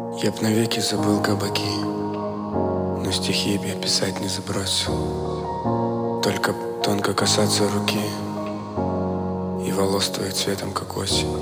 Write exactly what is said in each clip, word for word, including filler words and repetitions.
Я б навеки забыл кабаки, но стихи б я писать не забросил. Только тонко касаться руки и волос твоих цветом, как осень.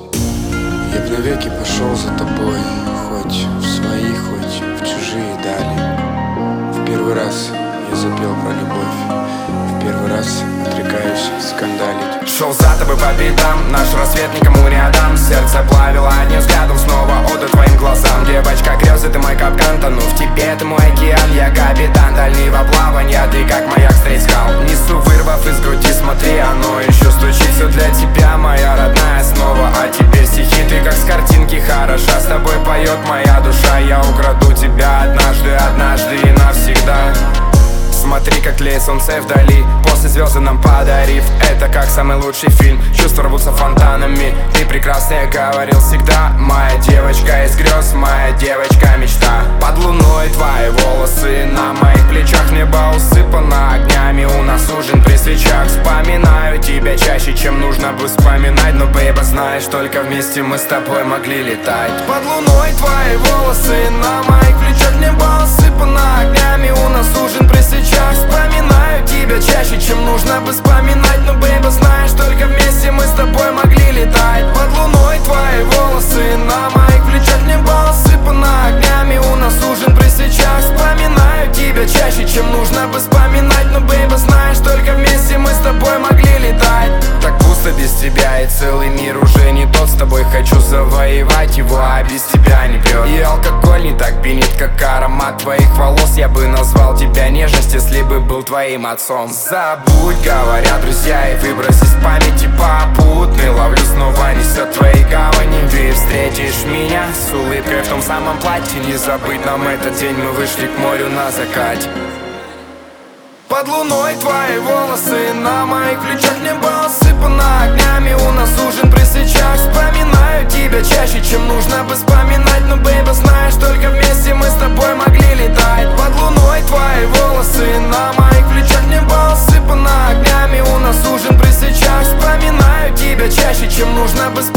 Я б навеки пошел за тобой, хоть в свои, хоть в чужие дали. В первый раз я запел про любовь, в первый раз отрекаюсь скандалить. Шел за тобой по пятам, наш рассвет никому не отдам. Сердце плавило одним взглядом, снова отдать твоим глазам. Девочка, грезы, ты мой капкан, тону в тебе, ты мой океан. Я капитан дальнего плавания, ты как маяк средь скал. Несу, вырвав из груди, смотри, оно еще стучит. Все для тебя, моя родная, снова о тебе стихи. Ты как с картинки хороша, с тобой поет моя душа. Я украду тебя однажды, однажды и навсегда. Смотри, как тлеет солнце вдали, после звезды нам подарив. Это как самый лучший фильм, чувства рвутся фонтанами. Ты прекрасная, говорил всегда, моя девочка из грез, моя девочка мечта. Под луной твои волосы на моих плечах, небо усыпано огнями, у нас ужин при свечах. Вспоминаю тебя чаще, чем нужно бы вспоминать, но, бейба, знаешь, только вместе мы с тобой могли летать. Под луной твои волосы на моих плечах, небо усыпано огнями, у нас ужин при свечах. Вспоминаю тебя чаще, чем нужно бы вспоминать, но, бейба, знаешь, только вместе мы с тобой могли летать. Под луной твои волосы на моих плечах, небо усыпано огнями, у нас ужин при свечах. Вспоминаю тебя чаще, чем нужно бы вспоминать, но, бейба, знаешь, только вместе мы с тобой могли летать. Так пусто без тебя, и целый мир уже не тот. С тобой хочу завоевать его, а без тебя не прет. И алкоголь не так пьянит, как аромат твоих волос. Я бы назвал тебя нежность, если бы был твоим отцом. Забудь, говорят друзья, и выбрось из памяти попутный. Ловлю, снова несет твои гавани. Ты встретишь меня с улыбкой в том самом платье. Не забыть нам этот день, мы вышли к морю на закате. Под луной твои волосы на моих плечах, небо усыпано огнями, у нас ужин при свечах. Вспоминаю тебя чаще, чем нужно бы вспоминать, но, бейба, знаешь, только вместе мы с тобой могли летать. Под луной твои волосы на моих плечах, небо усыпано огнями, у нас ужин при свечах. Вспоминаю тебя чаще, чем нужно бы вспоминать.